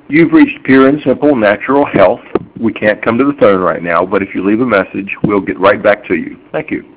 You've reached Pure and Simple Natural Health. We can't come to the phone right now, but if you leave a message, we'll get right back to you. Thank you.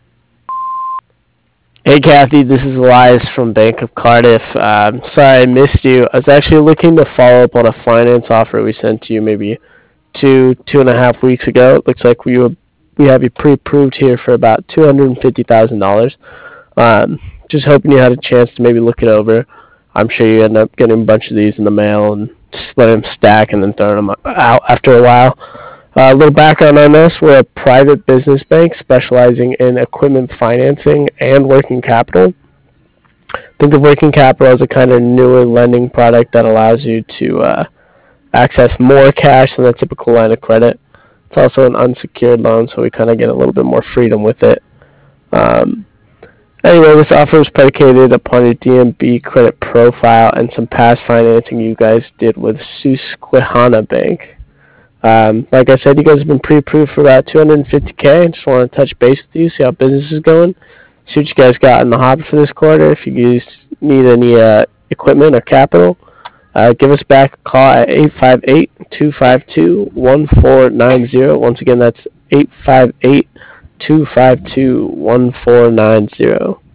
Hey Kathy, this is Elias from Bank of Cardiff. Sorry I missed you. I was actually looking to follow up on a finance offer we sent to you maybe 2.5 weeks ago. It looks like we have you pre-approved here for about $250,000. Just hoping you had a chance to maybe look it over. I'm sure you end up getting a bunch of these in the mail and just letting them stack and then throwing them out after a while. A little background on us. We're a private business bank specializing in equipment financing and working capital. Think of working capital as a kind of newer lending product that allows you to access more cash than a typical line of credit. It's also an unsecured loan, so we kind of get a little bit more freedom with it. Anyway, this offer is predicated upon your DMB credit profile and some past financing you guys did with Susquehanna Bank. Like I said, you guys have been pre-approved for about $250K. I just want to touch base with you, see how business is going, see what you guys got in the hopper for this quarter. If you guys need any equipment or capital, give us back a call at 858-252-1490. Once again, that's 858-252-1490.